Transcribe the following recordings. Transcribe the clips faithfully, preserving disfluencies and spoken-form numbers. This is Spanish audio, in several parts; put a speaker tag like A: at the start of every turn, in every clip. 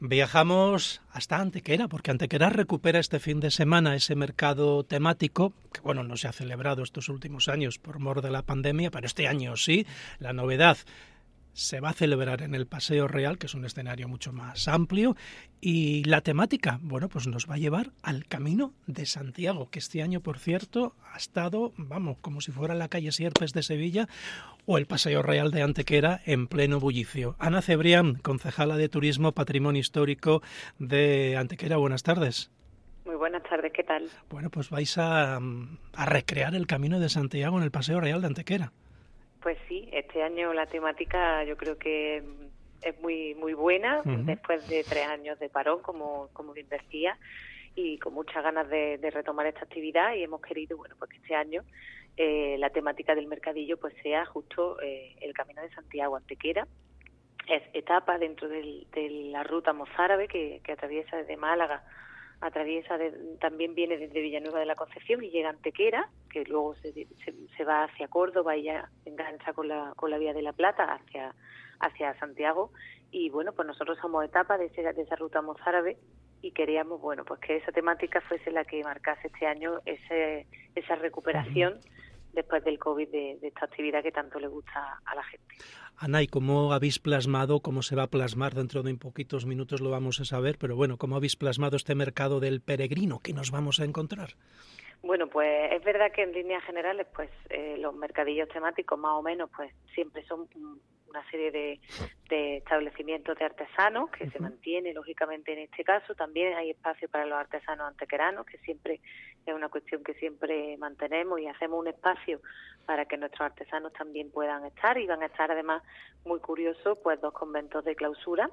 A: Viajamos hasta Antequera, porque Antequera recupera este fin de semana ese mercado temático, que bueno, no se ha celebrado estos últimos años por mor de la pandemia, pero este año sí. La novedad se va a celebrar en el Paseo Real, que es un escenario mucho más amplio, y la temática, bueno, pues nos va a llevar al Camino de Santiago, que este año, por cierto, ha estado, vamos, como si fuera la calle Sierpes de Sevilla o el Paseo Real de Antequera en pleno bullicio. Ana Cebrián, concejala de Turismo, Patrimonio Histórico de Antequera, buenas tardes.
B: Muy buenas tardes, ¿qué tal?
A: Bueno, pues vais a, a recrear el Camino de Santiago en el Paseo Real de Antequera.
B: Pues sí, este año la temática yo creo que es muy muy buena, uh-huh. Después de tres años de parón, como como bien decía, y con muchas ganas de, de retomar esta actividad, y hemos querido, bueno, pues que este año eh, la temática del mercadillo pues sea justo eh, el Camino de Santiago Antequera. Es etapa dentro del, de la ruta mozárabe que, que atraviesa desde Málaga, atraviesa de, también viene desde Villanueva de la Concepción y llega a Antequera, que luego se, se, se va hacia Córdoba y ya engancha con la con la Vía de la Plata hacia hacia Santiago. Y bueno, pues nosotros somos etapa de, ese, de esa ruta mozárabe y queríamos, bueno, pues que esa temática fuese la que marcase este año ese esa recuperación después del COVID de, de esta actividad que tanto le gusta a la gente.
A: Ana, ¿y cómo habéis plasmado, cómo se va a plasmar dentro de un poquitos minutos lo vamos a saber, pero bueno, cómo habéis plasmado este mercado del peregrino que nos vamos a encontrar?
B: Bueno, pues es verdad que en líneas generales, pues eh, los mercadillos temáticos más o menos, pues siempre son una serie de, de establecimientos de artesanos que uh-huh. se mantiene, lógicamente en este caso. También hay espacio para los artesanos antequeranos, que siempre es una cuestión que siempre mantenemos y hacemos un espacio para que nuestros artesanos también puedan estar, y van a estar además, muy curioso, pues dos conventos de clausura.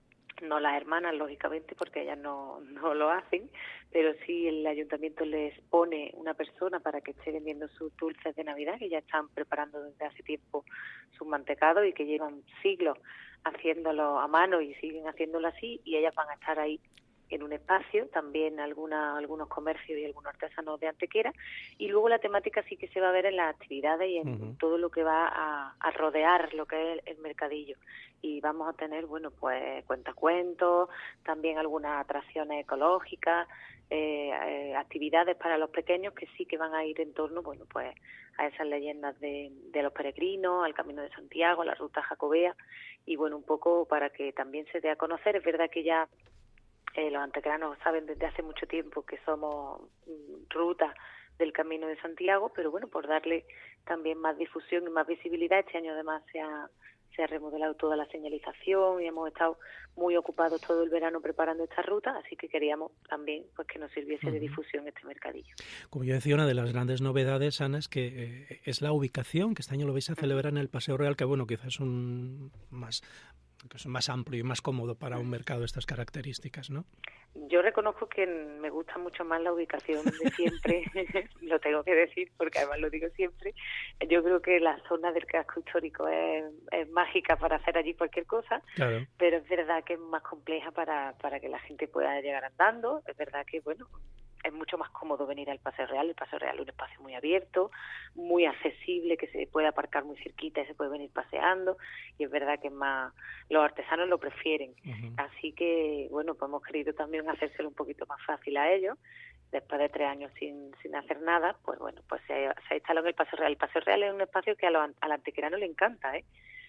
B: No las hermanas, lógicamente, porque ellas no, no lo hacen, pero sí el ayuntamiento les pone una persona para que esté vendiendo sus dulces de Navidad, que ya están preparando desde hace tiempo sus mantecados y que llevan siglos haciéndolo a mano y siguen haciéndolo así, y ellas van a estar ahí en un espacio, también alguna, algunos comercios y algunos artesanos de Antequera, y luego la temática sí que se va a ver en las actividades y en uh-huh. todo lo que va a, a rodear lo que es el, el mercadillo. Y vamos a tener, bueno, pues cuentacuentos, también algunas atracciones ecológicas, eh, eh, actividades para los pequeños que sí que van a ir en torno, bueno, pues a esas leyendas de, de los peregrinos, al Camino de Santiago, a la ruta jacobea, y bueno, un poco para que también se dé a conocer. Es verdad que ya Eh, los antequeranos saben desde hace mucho tiempo que somos mm, ruta del Camino de Santiago, pero bueno, por darle también más difusión y más visibilidad, este año además se ha, se ha remodelado toda la señalización y hemos estado muy ocupados todo el verano preparando esta ruta, así que queríamos también pues que nos sirviese uh-huh. de difusión este mercadillo.
A: Como yo decía, una de las grandes novedades, Ana, es que eh, es la ubicación, que este año lo vais a celebrar uh-huh. en el Paseo Real, que bueno, quizás es un más... que es más amplio y más cómodo para un mercado de estas características, ¿no?
B: Yo reconozco que me gusta mucho más la ubicación de siempre, lo tengo que decir porque además lo digo siempre. Yo creo que la zona del casco histórico es, es mágica para hacer allí cualquier cosa, claro. Pero es verdad que es más compleja para, para que la gente pueda llegar andando. Es verdad que, bueno, es mucho más cómodo venir al Paseo Real. El Paseo Real es un espacio muy abierto, muy accesible, que se puede aparcar muy cerquita y se puede venir paseando, y es verdad que es más, los artesanos lo prefieren. Uh-huh. Así que, bueno, pues hemos querido también hacérselo un poquito más fácil a ellos. Después de tres años sin sin hacer nada, pues bueno, pues se, se ha instalado en el Paseo Real. El Paseo Real es un espacio que a los, al antequerano le encanta, ¿eh?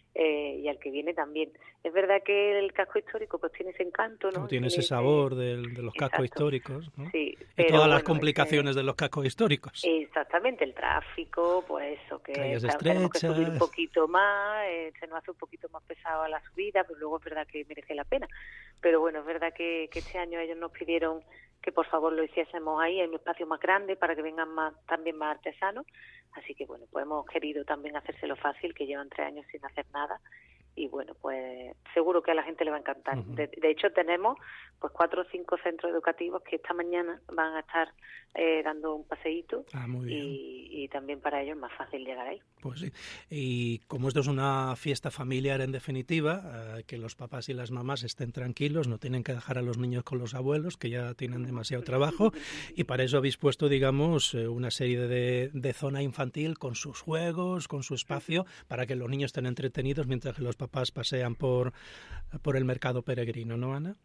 B: Eh, y al que viene también. Es verdad que el casco histórico pues tiene ese encanto, ¿no?
A: No tiene ese
B: ese
A: sabor del, de los cascos Exacto. históricos, ¿no?
B: Sí,
A: y todas
B: bueno,
A: las complicaciones
B: ese,
A: de los cascos históricos.
B: Exactamente, el tráfico, pues eso, que
A: calles
B: está,
A: estrechas.
B: Tenemos que subir un poquito más, eh, se nos hace un poquito más pesado a la subida, pero luego es verdad que merece la pena. Pero bueno, es verdad que, que este año ellos nos pidieron que por favor lo hiciésemos ahí, en un espacio más grande, para que vengan más también más artesanos. Así que bueno, pues hemos querido también hacérselo fácil, que llevan tres años sin hacer nada. Y bueno, pues seguro que a la gente le va a encantar. Uh-huh. De, de hecho, tenemos pues cuatro o cinco centros educativos que esta mañana van a estar eh, dando un paseíto
A: ah, muy bien.
B: Y, y también para ellos es más fácil llegar ahí.
A: Pues sí. Y como esto es una fiesta familiar en definitiva, eh, que los papás y las mamás estén tranquilos, no tienen que dejar a los niños con los abuelos, que ya tienen demasiado trabajo, y para eso habéis puesto, digamos, una serie de, de zona infantil con sus juegos, con su espacio, para que los niños estén entretenidos mientras que los papás pasean por, por el mercado peregrino, ¿no, Ana?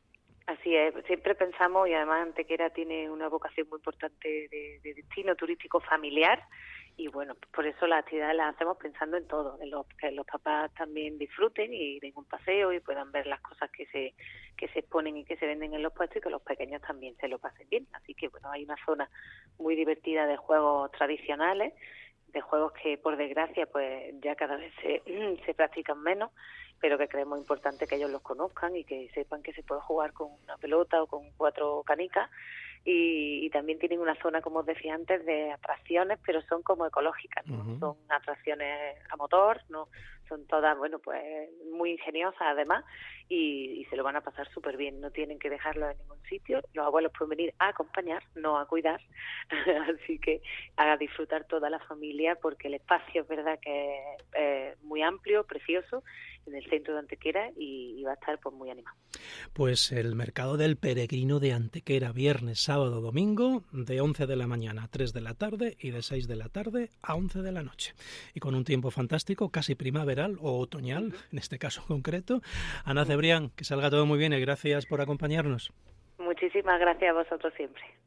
B: Así es, siempre pensamos, y además Antequera tiene una vocación muy importante de, de destino turístico familiar, y bueno, por eso las actividades las hacemos pensando en todo, en los, que los papás también disfruten y den un paseo y puedan ver las cosas que se que se exponen y que se venden en los puestos, y que los pequeños también se lo pasen bien. Así que bueno, hay una zona muy divertida de juegos tradicionales, de juegos que por desgracia pues ya cada vez se, se practican menos, pero que creemos importante que ellos los conozcan y que sepan que se puede jugar con una pelota o con cuatro canicas. Y, y también tienen una zona, como os decía antes, de atracciones, pero son como ecológicas, ¿no? Uh-huh. Son atracciones a motor, no son todas, bueno, pues muy ingeniosas además, y, y se lo van a pasar súper bien. No tienen que dejarlo en ningún sitio. Los abuelos pueden venir a acompañar, no a cuidar. Así que a disfrutar toda la familia, porque el espacio es verdad que es eh, muy amplio, precioso, en el centro de Antequera, y, y va a estar pues muy animado.
A: Pues el mercado del peregrino de Antequera, viernes, sábado, domingo, de once de la mañana a tres de la tarde y de seis de la tarde a once de la noche. Y con un tiempo fantástico, casi primaveral o otoñal, en este caso concreto. Ana Cebrián, que salga todo muy bien y gracias por acompañarnos.
B: Muchísimas gracias a vosotros siempre.